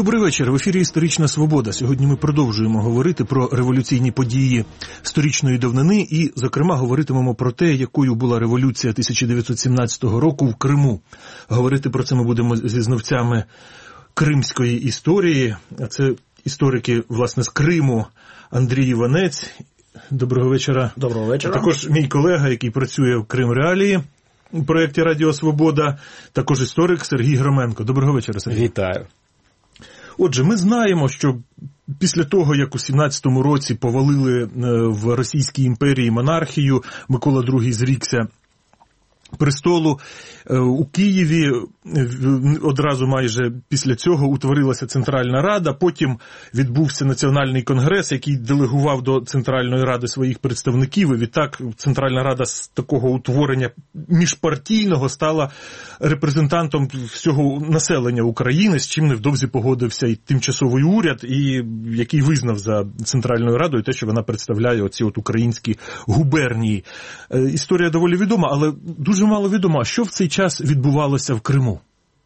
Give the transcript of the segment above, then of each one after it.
Добрий вечір. В ефірі «Історична свобода». Сьогодні ми продовжуємо говорити про революційні події сторічної давнини і, зокрема, говоритимемо про те, якою була революція 1917 року в Криму. Говорити про це ми будемо зі знавцями кримської історії. А це історики, власне, з Криму Андрій Іванець. Доброго вечора. Доброго вечора. Також мій колега, який працює в Крим Реалії у проєкті «Радіо Свобода», також історик Сергій Громенко. Доброго вечора, Сергій. Вітаю. Отже, ми знаємо, що після того, як у 17-му році повалили в Російській імперії монархію, Микола II зрікся престолу, у Києві одразу майже після цього утворилася Центральна Рада, потім відбувся Національний конгрес, який делегував до Центральної Ради своїх представників, і відтак Центральна Рада з такого утворення міжпартійного стала репрезентантом всього населення України, з чим невдовзі погодився і тимчасовий уряд, і який визнав за Центральною Радою те, що вона представляє оці українські губернії. Історія доволі відома, але дуже мало відомо, що в цей час відбувалося в Криму.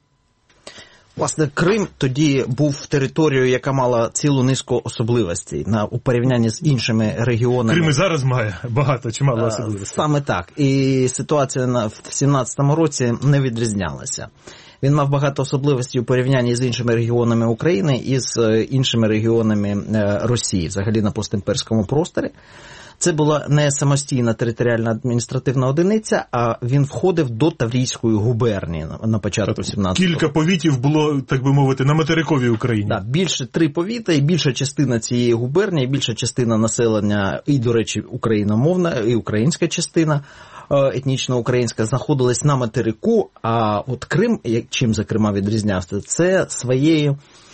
Власне, Крим тоді був територією, яка мала цілу низку особливостей у порівнянні з іншими регіонами. Крим і зараз має багато, чимало особливостей. Саме так. І ситуація в 17-му році не відрізнялася. Він мав багато особливостей у порівнянні з іншими регіонами України і з іншими регіонами Росії, взагалі на постімперському просторі. Це була не самостійна територіальна адміністративна одиниця, а він входив до Таврійської губернії на початку 17-го року. Кілька повітів було, так би мовити, на материковій Україні. Так, більше 3 повіти, і більша частина цієї губернії, більша частина населення, і, до речі, україномовна, і українська частина, етнічно українська, знаходилась на материку, а от Крим, чим, зокрема, відрізнявся, це своєю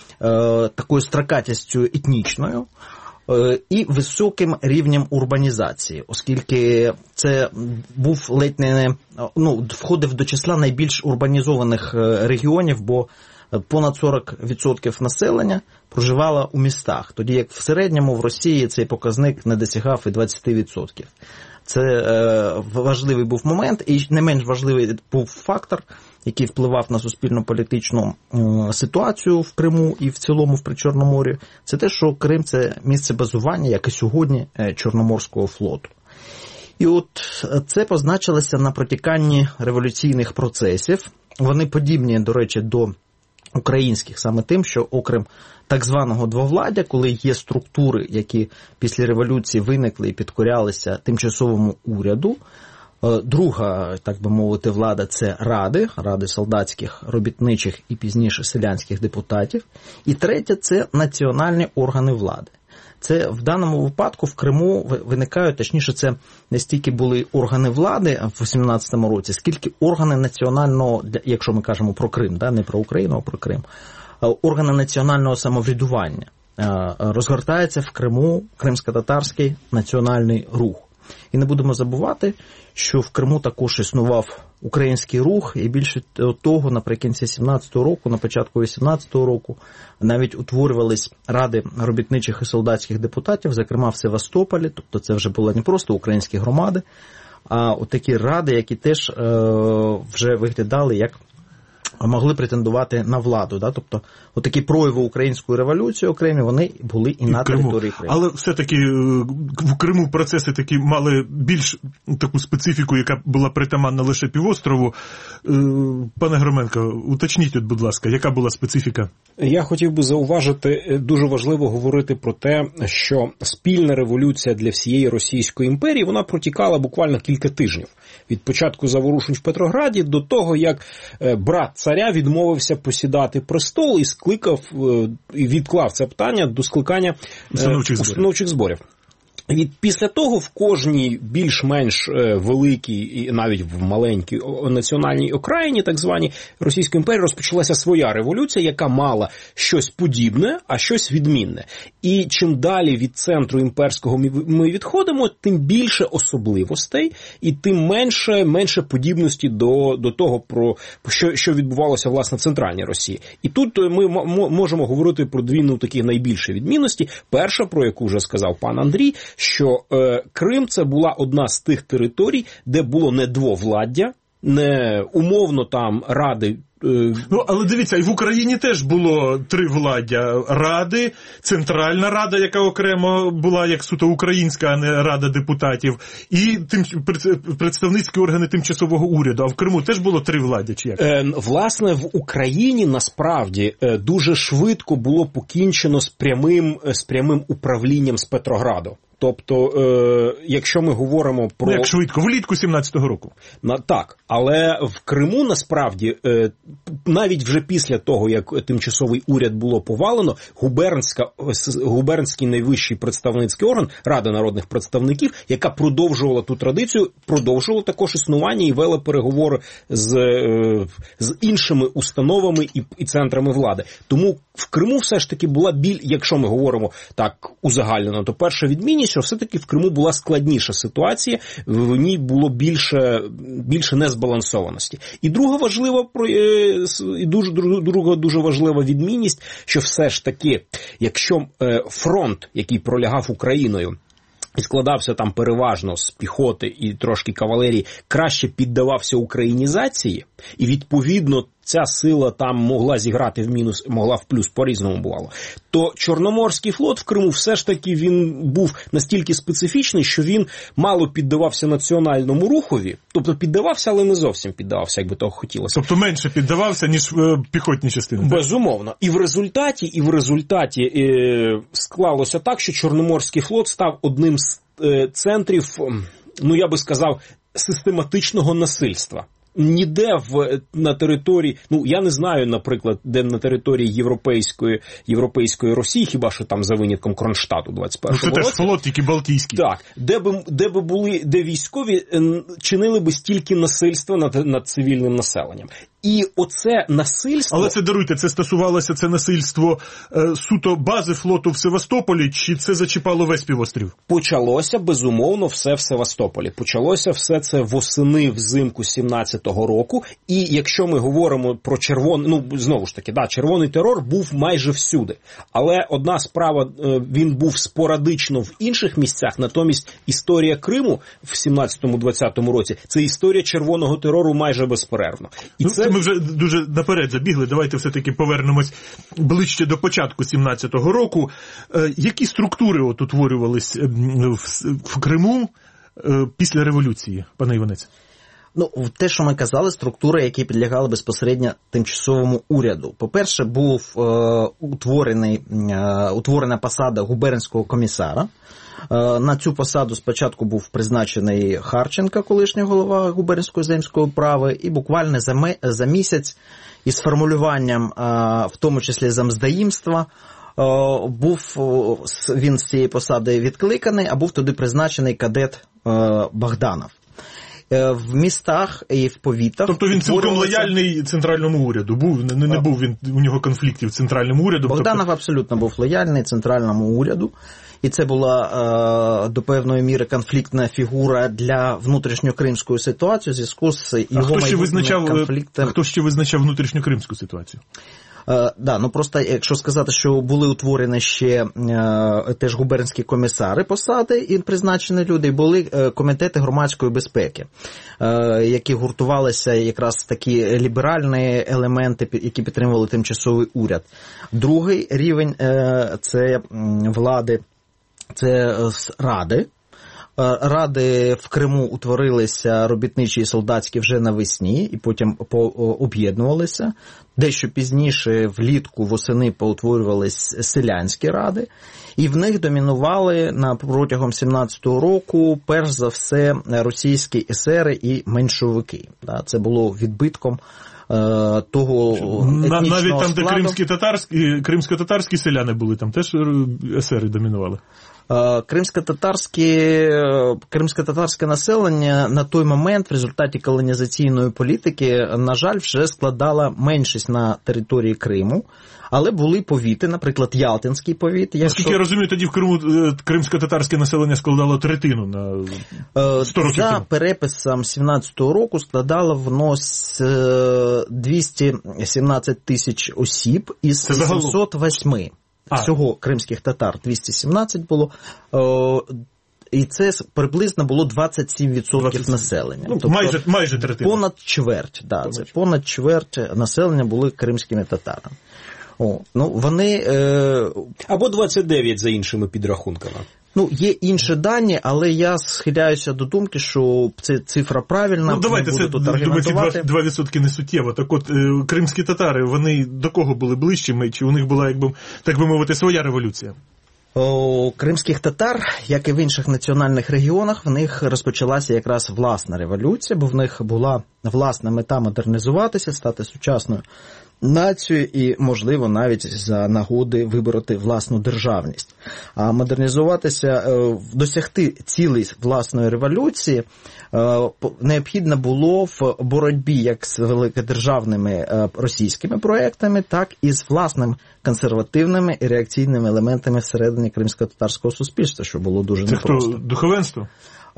такою строкатістю етнічною, і високим рівнем урбанізації, оскільки це був ледь не, входив до числа найбільш урбанізованих регіонів, бо понад 40% населення проживало у містах, тоді як в середньому в Росії цей показник не досягав і 20%. Це важливий був момент, і не менш важливий був фактор, який впливав на суспільно-політичну ситуацію в Криму і в цілому в Причорномор'ї, це те, що Крим – це місце базування, як і сьогодні, Чорноморського флоту. І от це позначилося на протіканні революційних процесів. Вони подібні, до речі, до українських, саме тим, що окрім так званого двовладдя, коли є структури, які після революції виникли і підкорялися тимчасовому уряду, друга, так би мовити, влада – це ради солдатських, робітничих і пізніше селянських депутатів. І третя – це національні органи влади. Це в даному випадку в Криму виникають, точніше, це не стільки були органи влади в 18-му році, скільки органи національного, якщо ми кажемо про Крим, не про Україну, а про Крим, органи національного самоврядування. Розгортається в Криму кримсько-татарський національний рух. І не будемо забувати, що в Криму також існував український рух, і більше того, наприкінці 17-го року, на початку 18-го року, навіть утворювались ради робітничих і солдатських депутатів, зокрема в Севастополі, тобто це вже були не просто українські громади, а от такі ради, які теж вже виглядали як могли претендувати на владу. Тобто, отакі прояви української революції окремі, вони були і на території Криму. Але все-таки в Криму процеси такі мали більш таку специфіку, яка була притаманна лише півострову. Пане Громенко, уточніть, будь ласка, яка була специфіка? Я хотів би зауважити, дуже важливо говорити про те, що спільна революція для всієї Російської імперії, вона протікала буквально кілька тижнів. Від початку заворушень в Петрограді до того, як брат царя відмовився посідати престол і скликав, і відклав це питання до скликання установчих зборів. Після того в кожній більш-менш великій і навіть в маленькій національній окраїні, так званій Російської імперії, розпочалася своя революція, яка мала щось подібне, а щось відмінне. І чим далі від центру імперського ми відходимо, тим більше особливостей і тим менше подібності до того, про що відбувалося, власне, в центральній Росії. І тут ми можемо говорити про дві такі найбільші відмінності. Перша, про яку вже сказав пан Андрій, що Крим – це була одна з тих територій, де було не двовладдя, не умовно там ради Але дивіться, і в Україні теж було три владдя. Ради, Центральна Рада, яка окремо була як суто українська, а не Рада депутатів, і представницькі органи тимчасового уряду. А в Криму теж було три владдя, чи як? Власне, в Україні насправді дуже швидко було покінчено з прямим управлінням з Петрограду. Тобто, якщо ми говоримо про... Як швидко? Влітку 17-го року. Так, але в Криму, насправді, навіть вже після того, як тимчасовий уряд було повалено, губернський найвищий представницький орган, Рада народних представників, яка продовжувала ту традицію, продовжувала також існування і вела переговори з іншими установами і центрами влади. Тому в Криму все ж таки була якщо ми говоримо так узагальнено, то перша відмінність, що все-таки в Криму була складніша ситуація, в ній було більше незбалансованості. І друга дуже важлива відмінність, що все ж таки, якщо фронт, який пролягав Україною, і складався там переважно з піхоти і трошки кавалерії, краще піддавався українізації, і відповідно ця сила там могла зіграти в мінус, могла в плюс, по-різному бувало, то Чорноморський флот в Криму все ж таки він був настільки специфічний, що він мало піддавався національному рухові, тобто піддавався, але не зовсім піддавався, як би того хотілося. Тобто менше піддавався, ніж піхотні частини. Безумовно. І в результаті склалося так, що Чорноморський флот став одним з центрів, я би сказав, систематичного насильства. Ніде на території, я не знаю, наприклад, де на території європейської Росії, хіба що там за винятком Кронштадту 21-го року. Це теж флот, тільки Балтійський. Так, де військові чинили би стільки насильства над цивільним населенням. І оце насильство... Але це стосувалося це насильство суто бази флоту в Севастополі, чи це зачіпало весь півострів? Почалося, безумовно, все в Севастополі. Почалося все це восени, взимку 17-го року. І якщо ми говоримо про знову ж таки, червоний терор був майже всюди. Але одна справа, він був спорадично в інших місцях, натомість історія Криму в 17-20 році – це історія червоного терору майже безперервно. І Ми вже дуже наперед забігли, давайте все-таки повернемось ближче до початку 17-го року. Які структури утворювались в Криму після революції, пане Іванець? Те, що ми казали, структури, які підлягали безпосередньо тимчасовому уряду. По-перше, був утворена посада губернського комісара. На цю посаду спочатку був призначений Харченко, колишній голова губернської земської управи, і буквально за місяць із формулюванням, в тому числі замздоїмства, був він з цієї посади відкликаний, а був туди призначений кадет Богданов. В містах і в повітах... Тобто він цілком лояльний центральному уряду? Не був у нього конфліктів з центральним урядом? Богданов абсолютно був лояльний центральному уряду. І це була до певної міри конфліктна фігура для внутрішньокримської ситуації в зв'язку з його майбутнім конфліктом. Хто ще визначав внутрішньокримську ситуацію? Просто якщо сказати, що були утворені ще теж губернські комісари посади і призначені люди, були комітети громадської безпеки, які гуртувалися якраз такі ліберальні елементи, які підтримували тимчасовий уряд. Другий рівень це влади, це ради. Ради в Криму утворилися робітничі і солдатські вже навесні і потім об'єднувалися. Дещо пізніше влітку восени поутворювалися селянські ради. І в них домінували протягом 17-го року перш за все російські есери і меншовики. Це було відбитком того етнічного навіть там, складу. Де кримсько-татарські селяни були, там теж есери домінували? Кримсько-татарське населення на той момент в результаті колонізаційної політики, на жаль, вже складала меншість на території Криму, але були повіти, наприклад, Ялтинський повіт. Наскільки я розумію, тоді в Криму кримсько-татарське населення складало третину на 100 років. За переписом 17-го року складало воно 217 тисяч осіб із 708. Всього кримських татар 217 було. і це приблизно було 27% населення. Ну, тобто, майже третина. Понад чверть, це понад чверть населення були кримськими татарами. Вони... Або 29 за іншими підрахунками. Є інші дані, але я схиляюся до думки, що це цифра правильна. Давайте, це, думаю, ці 2% не суттєво. Так от, кримські татари, вони до кого були ближчими? Чи у них була, так би мовити, своя революція? У кримських татар, як і в інших національних регіонах, в них розпочалася якраз власна революція, бо в них була власна мета модернізуватися, стати сучасною нацією і, можливо, навіть за нагоди вибороти власну державність. А модернізуватися, досягти цілей власної революції необхідно було в боротьбі як з великодержавними російськими проектами, так і з власними консервативними і реакційними елементами всередині кримсько-татарського суспільства, що було дуже непросто. Це хто? Духовенство?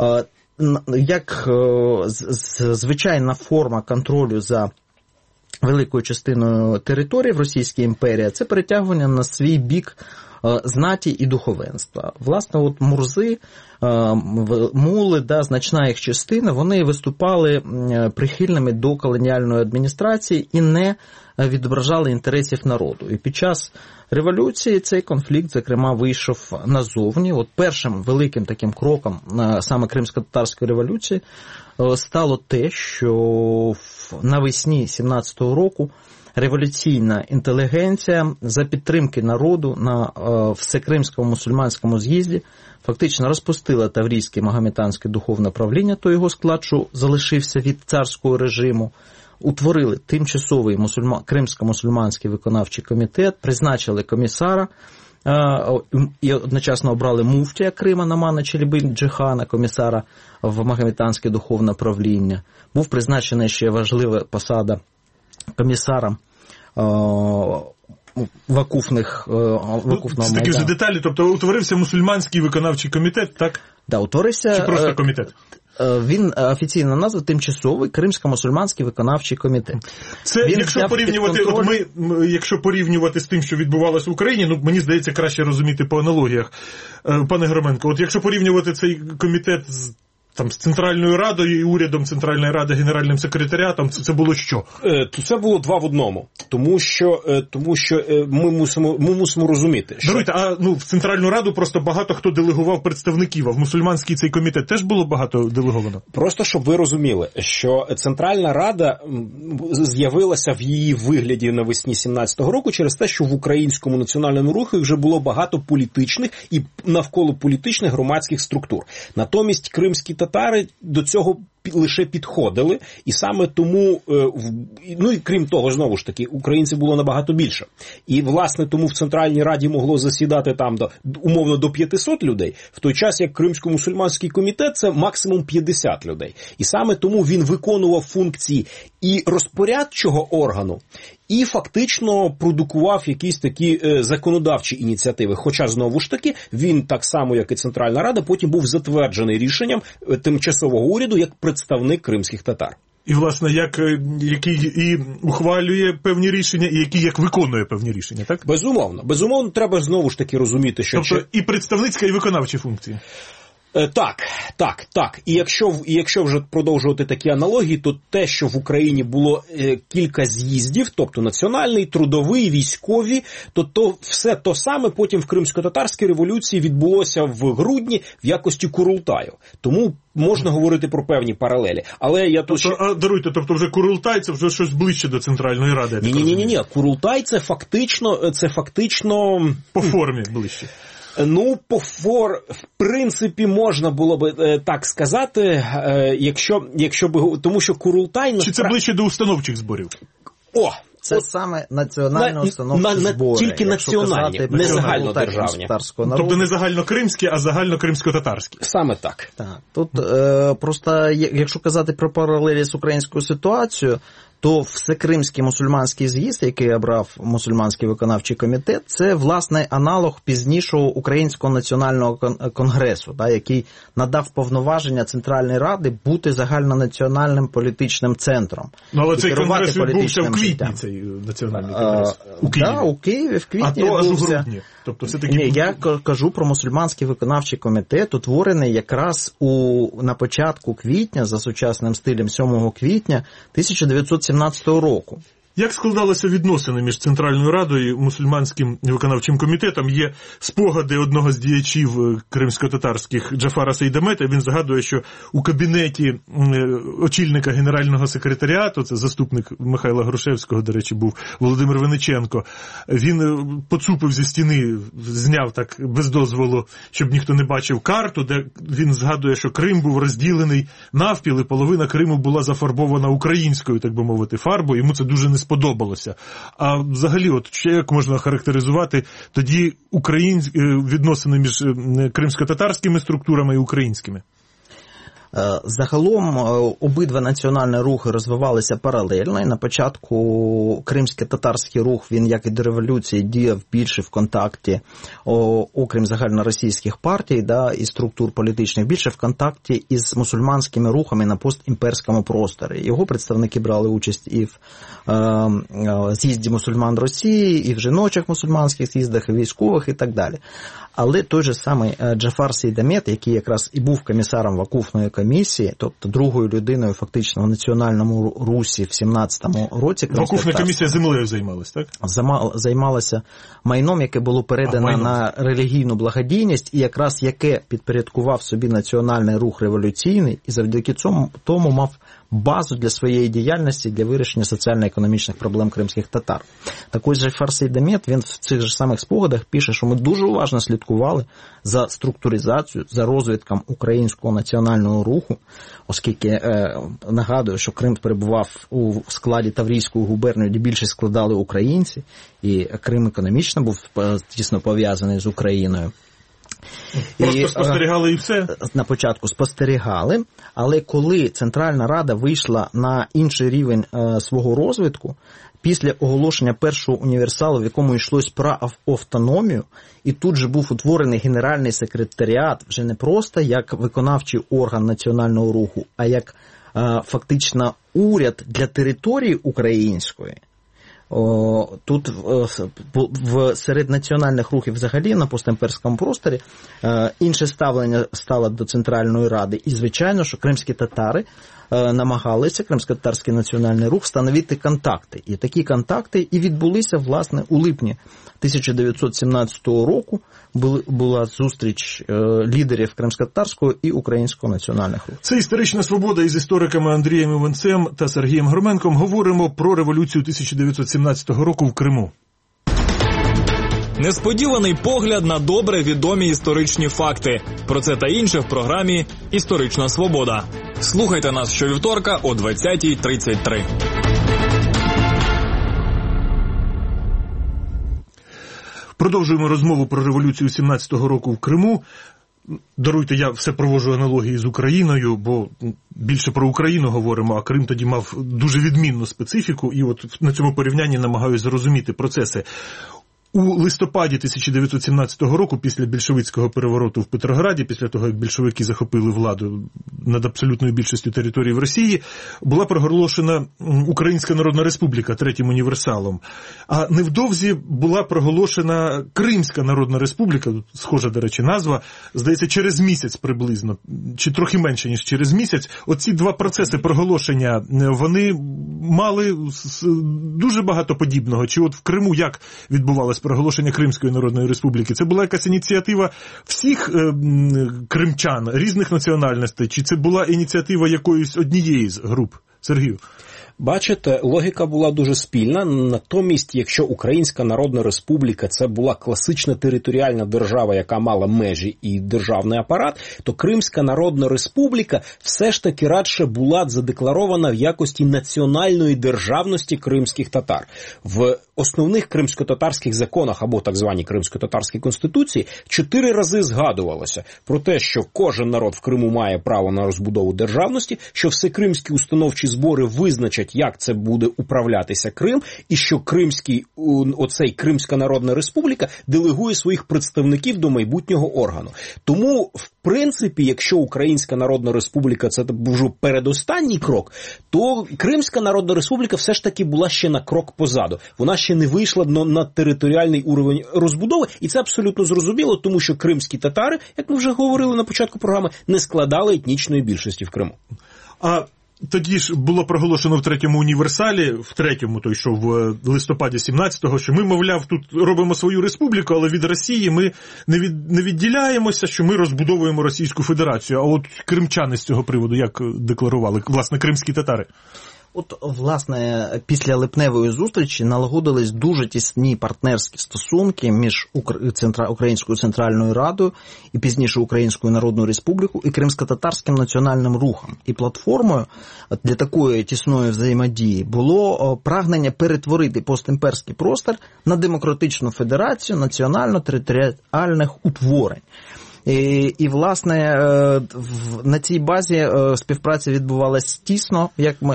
Як звичайна форма контролю за великою частиною території в Російській імперії, це перетягування на свій бік знаті і духовенства. Власне, мурзи, мули, значна їх частина, вони виступали прихильними до колоніальної адміністрації і не відображали інтересів народу. І під час революції цей конфлікт, зокрема, вийшов назовні. Першим великим таким кроком саме Кримсько-татарської революції стало те, що навесні 17-го року революційна інтелігенція за підтримки народу на Всекримському мусульманському з'їзді фактично розпустила Таврійське магометанське духовне правління, то його склад, що залишився від царського режиму, утворили тимчасовий Кримсько-мусульманський виконавчий комітет, призначили комісара і одночасно обрали муфтія Крима Намана Челібин-Джихана, комісара в магометанське духовне правління. Був призначений ще важлива посада комісара вакуфного Це такі вже деталі, тобто утворився мусульманський виконавчий комітет, так? Да, утворився. Чи просто комітет? Він офіційно назвав Тимчасовий Кримсько-мусульманський виконавчий комітет. Це, якщо порівнювати з тим, що відбувалося в Україні, мені здається, краще розуміти по аналогіях. Пане Громенко, якщо порівнювати цей комітет з Центральною Радою і урядом Центральної Ради, Генеральним секретаріатом, це було що? Це було два в одному. Тому що ми мусимо розуміти, що... Даруйте, в Центральну Раду просто багато хто делегував представників, а в мусульманський цей комітет теж було багато делеговано? Просто, щоб ви розуміли, що Центральна Рада з'явилася в її вигляді навесні 17-го року через те, що в українському національному руху вже було багато політичних і навколо політичних громадських структур. Натомість кримські татари до цього лише підходили, і саме тому, і крім того, знову ж таки, українців було набагато більше. І, власне, тому в Центральній Раді могло засідати там умовно до 500 людей, в той час, як Кримсько-мусульманський комітет, це максимум 50 людей. І саме тому він виконував функції і розпорядчого органу, і фактично продукував якісь такі законодавчі ініціативи. Хоча, знову ж таки, він так само, як і Центральна Рада, потім був затверджений рішенням тимчасового уряду як представник кримських татар. І, власне, який і ухвалює певні рішення, і який як виконує певні рішення, так? Безумовно. Безумовно, треба знову ж таки розуміти, що... Тобто і представницька, і виконавчі функції. Так. І якщо вже продовжувати такі аналогії, то те, що в Україні було кілька з'їздів, тобто національний, трудовий, військові, то все то саме потім в Кримсько-татарській революції відбулося в грудні в якості Курултаю. Тому можна говорити про певні паралелі. Але я тут даруйте, тобто вже Курултай це вже щось ближче до Центральної Ради. Ні. Курултай це фактично по формі ближче. В принципі, можна було би так сказати, якщо б, тому що Курултай... Чи це ближче до установчих зборів? Це саме національні установчі збори. Тільки національні, не загальнодержавні. Тобто не загальнокримські, а загальнокримсько-татарські. Саме так. Тут просто, якщо казати про паралелі з українською ситуацією, то Всекримський мусульманський з'їзд, який обрав мусульманський виконавчий комітет, це, власне, аналог пізнішого Українського національного конгресу, який надав повноваження Центральної Ради бути загальнонаціональним політичним центром. Ну, але цей конгрес відбувся в квітні, цей національний конгрес. У Києві. Так, у Києві в квітні відбувся. А то аж у грудні. Тобто, все-таки... я кажу про мусульманський виконавчий комітет, утворений якраз на початку квітня, за сучасним стилем 7 квітня 1917 року. Як складалися відносини між Центральною Радою і мусульманським виконавчим комітетом? Є спогади одного з діячів кримсько-татарських Джафара Сейдамета. Він згадує, що у кабінеті очільника Генерального секретаріату, це заступник Михайла Грушевського, до речі, був Володимир Винниченко, він поцупив зі стіни, зняв так без дозволу, щоб ніхто не бачив, карту, де він згадує, що Крим був розділений навпіл, і половина Криму була зафарбована українською, так би мовити, фарбою. Йому це дуже не сподобалося. А взагалі, от ще як можна характеризувати тоді відносини між кримсько-татарськими структурами і українськими? Загалом обидва національні рухи розвивалися паралельно. І на початку кримсько-татарський рух, він, як і до революції, діяв більше в контакті, окрім загальноросійських партій і структур політичних, більше в контакті із мусульманськими рухами на постімперському просторі. Його представники брали участь і в з'їзді мусульман Росії, і в жіночих мусульманських з'їздах, і військових, і так далі. Але той же самий Джафар Сейдамет, який якраз і був комісаром Вакуфної комісії, тобто другою людиною фактично в національному русі в 17-му році. Вакуфна комісія землею займалась, так? Займалася майном, яке було передано на релігійну благодійність, і якраз яке підпорядкував собі національний рух революційний, і завдяки тому мав базу для своєї діяльності, для вирішення соціально-економічних проблем кримських татар. Так ось Джафар Сейдамет, він в цих же самих спогадах пише, що ми дуже уважно слідкували за структуризацією, за розвитком українського національного руху, оскільки, нагадую, що Крим перебував у складі Таврійської губернії, де більшість складали українці, і Крим економічно був тісно пов'язаний з Україною. Просто спостерігали і все? На початку спостерігали, але коли Центральна Рада вийшла на інший рівень свого розвитку, після оголошення першого універсалу, в якому йшлось про автономію, і тут же був утворений Генеральний секретаріат, вже не просто як виконавчий орган національного руху, а як фактично уряд для території української. Тут серед національних рухів взагалі на постімперському просторі інше ставлення стало до Центральної Ради. І, звичайно, що кримські татари намагалися, кримсько-татарський національний рух, встановити контакти. І такі контакти і відбулися, власне, у липні 1917 року. Була зустріч лідерів кримсько-татарського і українського національних рухів. Це «Історична свобода» із істориками Андрієм Іванцем та Сергієм Громенком. Говоримо про революцію 1917 року в Криму. Несподіваний погляд на добре відомі історичні факти. Про це та інше в програмі «Історична свобода». Слухайте нас щовівторка о 20:33. Продовжуємо розмову про революцію 17-го року в Криму. Даруйте, я все проводжу аналогії з Україною, бо більше про Україну говоримо, а Крим тоді мав дуже відмінну специфіку, і от на цьому порівнянні намагаюся зрозуміти процеси. У листопаді 1917 року, після більшовицького перевороту в Петрограді, після того, як більшовики захопили владу над абсолютною більшістю територій в Росії, була проголошена Українська Народна Республіка третім універсалом. А невдовзі була проголошена Кримська Народна Республіка, схожа, до речі, назва, здається, через місяць приблизно, чи трохи менше, ніж через місяць. Оці два процеси проголошення, вони мали дуже багато подібного. Чи от в Криму як відбувалося проголошення Кримської Народної Республіки? Це була якась ініціатива всіх кримчан, різних національностей, чи це була ініціатива якоїсь однієї з груп? Сергію? Бачите, логіка була дуже спільна, натомість, якщо Українська Народна Республіка це була класична територіальна держава, яка мала межі і державний апарат, то Кримська Народна Республіка все ж таки радше була задекларована в якості національної державності кримських татар. В основних кримсько-татарських законах, або так званій Кримсько-татарській конституції, 4 рази згадувалося про те, що кожен народ в Криму має право на розбудову державності, що всекримські установчі збори визначать бачать, як це буде управлятися Крим, і що Кримська Народна Республіка делегує своїх представників до майбутнього органу. Тому, в принципі, якщо Українська Народна Республіка це вже передостанній крок, то Кримська Народна Республіка все ж таки була ще на крок позаду. Вона ще не вийшла на територіальний уровень розбудови, і це абсолютно зрозуміло, тому що кримські татари, як ми вже говорили на початку програми, не складали етнічної більшості в Криму. А тоді ж було проголошено в третьому універсалі, той, що в листопаді 17-го, що ми, мовляв, тут робимо свою республіку, але від Росії ми не відділяємося, що ми розбудовуємо Російську Федерацію. А от кримчани з цього приводу як декларували, власне, кримські татари? От, власне, після липневої зустрічі налагодились дуже тісні партнерські стосунки між Українською Центральною Радою і пізніше Українською Народною Республікою і Кримсько-татарським національним рухом. І платформою для такої тісної взаємодії було прагнення перетворити постімперський простір на демократичну федерацію національно-територіальних утворень. І, власне, на цій базі співпраця відбувалася тісно,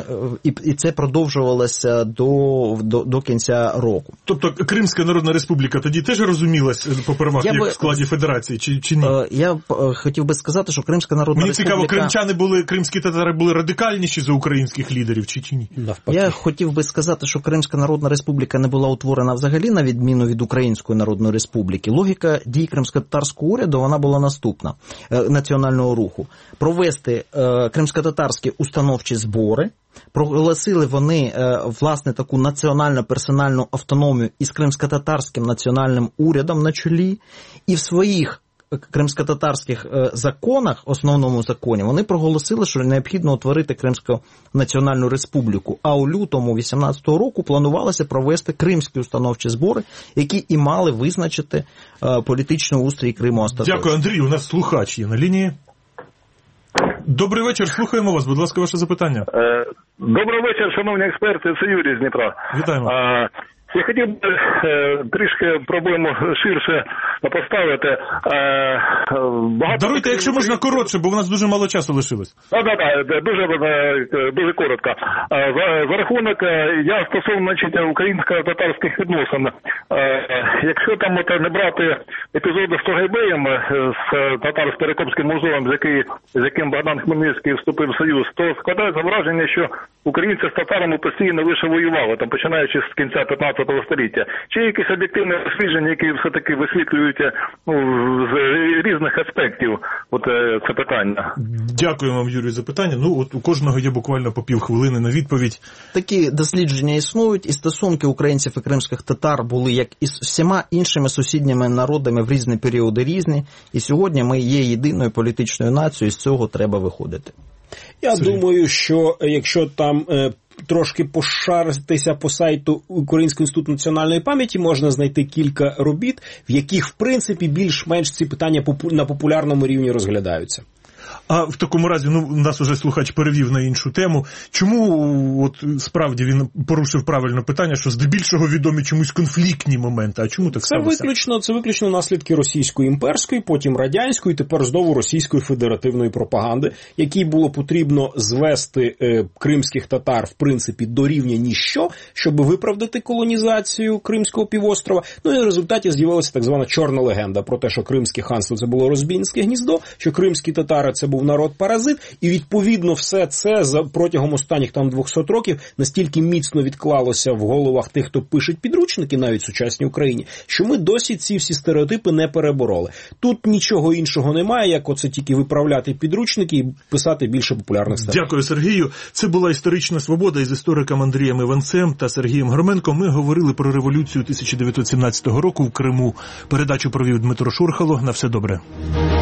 і це продовжувалося до кінця року. Тобто Кримська Народна Республіка тоді теж розумілась по перевагах як в складі федерації, чи ні? Я хотів би сказати, що Кримська Народна Республіка... Мені цікаво, кримські татари були радикальніші за українських лідерів, чи ні? Я хотів би сказати, що Кримська Народна Республіка не була утворена взагалі, на відміну від Української Народної Республіки. Логіка дій кримськотатарського уряду, вона була наступна, національного руху. Провести кримськотатарські установчі збори, проголосили вони, власне, таку національно-персональну автономію із кримськотатарським національним урядом на чолі, і в своїх кримськотатарських законах, основному законі, вони проголосили, що необхідно утворити Кримську національну республіку. А у лютому 18-го року планувалося провести кримські установчі збори, які і мали визначити політичний устрій Криму остаточно. Дякую, Андрій. У нас слухач є на лінії. Добрий вечір, слухаємо вас. Будь ласка, ваше запитання. Добрий вечір, шановні експерти. Це Юрій з Дніпра. Вітаємо. Я хотів би трішки проблему ширше поставити. Даруйте, якщо можна коротше, бо у нас дуже мало часу лишилось. Дуже коротко. За рахунок, я стосовно українсько-татарських відносин, якщо там не брати епізоди з Тогайбеєм, з татарсько-перекопським музеєм, з яким Богдан Хмельницький вступив в союз, то складається враження, що українці з татарами постійно лише воювали, там, починаючи з кінця 15 століття. Чи є якісь об'єктивні дослідження, які все-таки висвітлюють з різних аспектів це питання? Дякую вам, Юрій, за питання. У кожного є буквально по півхвилини на відповідь. Такі дослідження існують, і стосунки українців і кримських татар були, як і з всіма іншими сусідніми народами, в різні періоди різні. І сьогодні ми є єдиною політичною нацією, і з цього треба виходити. Я думаю, що якщо там трошки пошаритися по сайту Українського інституту національної пам'яті, можна знайти кілька робіт, в яких, в принципі, більш-менш ці питання на популярному рівні розглядаються. А в такому разі, нас уже слухач перевів на іншу тему. Чому справді він порушив правильне питання, що здебільшого відомі чомусь конфліктні моменти? А чому так сталося? Це виключно наслідки російської імперської, потім радянської, тепер знову російської федеративної пропаганди, якій було потрібно звести кримських татар, в принципі, до рівня ніщо, щоб виправдати колонізацію Кримського півострова. І в результаті з'явилася так звана чорна легенда про те, що Кримське ханство – це було розбійницьке гніздо, що кримські татари – це був народ-паразит, і відповідно все це протягом останніх 200 років настільки міцно відклалося в головах тих, хто пише підручники, навіть в сучасній Україні, що ми досі ці всі стереотипи не перебороли. Тут нічого іншого немає, як оце тільки виправляти підручники і писати більше популярних статей. Дякую, Сергію. Це була «Історична свобода» із істориком Андрієм Іванцем та Сергієм Горменком. Ми говорили про революцію 1917 року в Криму. Передачу провів Дмитро Шурхало. На все добре.